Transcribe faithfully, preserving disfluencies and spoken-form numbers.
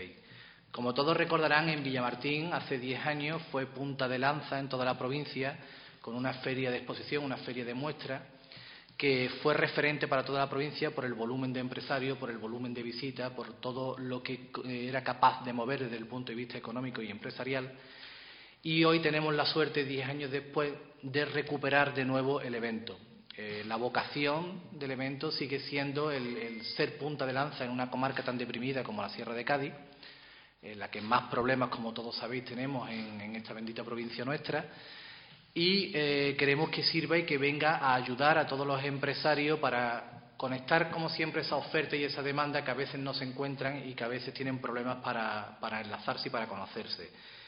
dieciséis. Como todos recordarán, en Villamartín hace diez años fue punta de lanza en toda la provincia con una feria de exposición, una feria de muestras, que fue referente para toda la provincia por el volumen de empresarios, por el volumen de visitas, por todo lo que era capaz de mover desde el punto de vista económico y empresarial. Y hoy tenemos la suerte, diez años después, de recuperar de nuevo el evento. Eh, la vocación del evento sigue siendo el, el ser punta de lanza en una comarca tan deprimida como la Sierra de Cádiz, en la que más problemas, como todos sabéis, tenemos en, en esta bendita provincia nuestra. Y eh, queremos que sirva y que venga a ayudar a todos los empresarios para conectar, como siempre, esa oferta y esa demanda que a veces no se encuentran y que a veces tienen problemas para, para enlazarse y para conocerse.